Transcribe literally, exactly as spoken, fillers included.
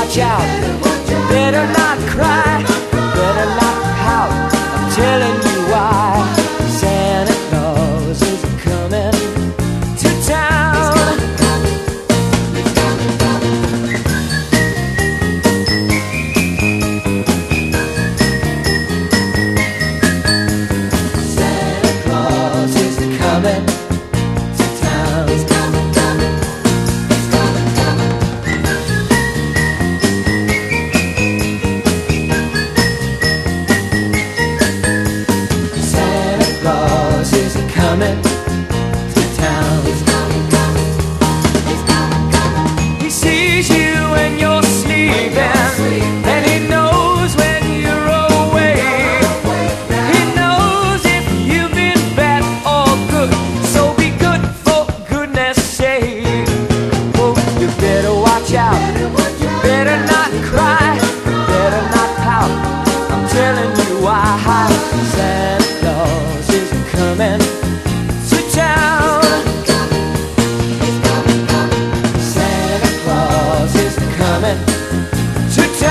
watch out. You better not cry, better not pout. I'm telling you why. Santa Claus is coming to town. Santa Claus is coming to town. He's coming, coming. He's coming, coming. Santa Claus is coming to town. He's coming, coming. He's coming, coming. He sees you when you're sleeping, and he knows when you're awake. He knows if you've been bad or good, so be good for goodness sake. Oh, you better watch out. You better not cry, better not pout. I'm telling you why.